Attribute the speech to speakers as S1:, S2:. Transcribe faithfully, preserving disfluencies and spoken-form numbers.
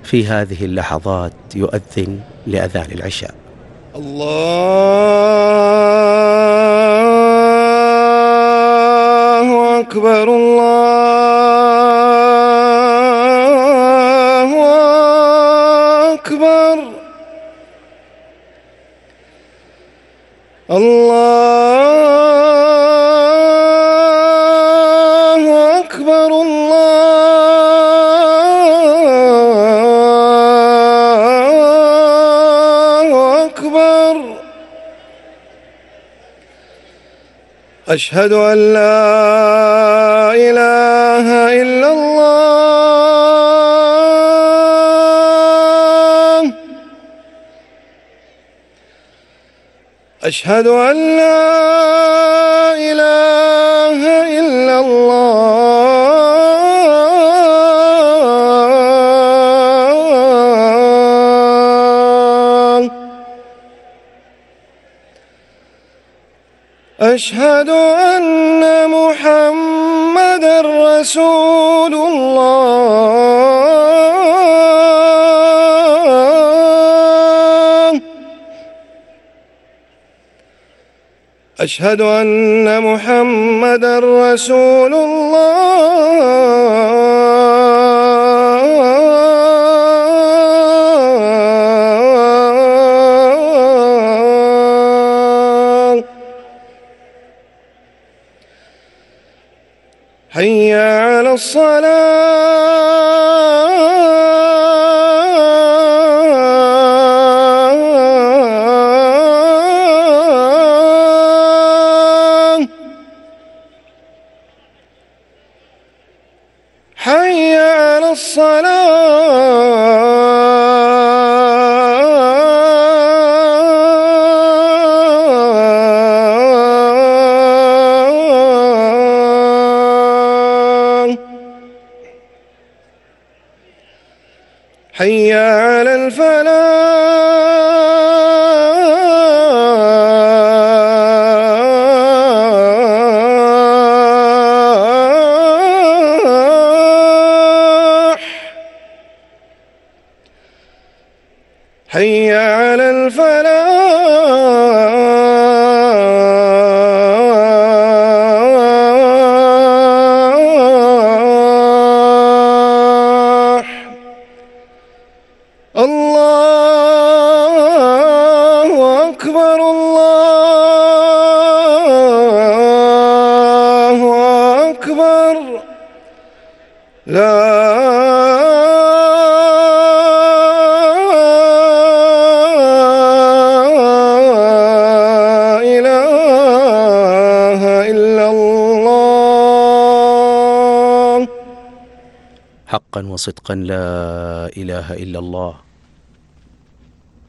S1: في هذه اللحظات يؤذن لأذان العشاء.
S2: الله أكبر، الله أكبر، الله أكبر، الله أكبر. أشهد أن لا إله إلا الله، أشهد أن لا إله إلا الله، أشهد أن محمدًا رسول الله، أشهد أن محمدًا رسول الله. حي على الصلاة، حي على الصلاة، حي على الفلاح، حي على الفلاح. الله أكبر، الله أكبر، لا إله إلا الله.
S1: حقا وصدقا لا إله إلا الله.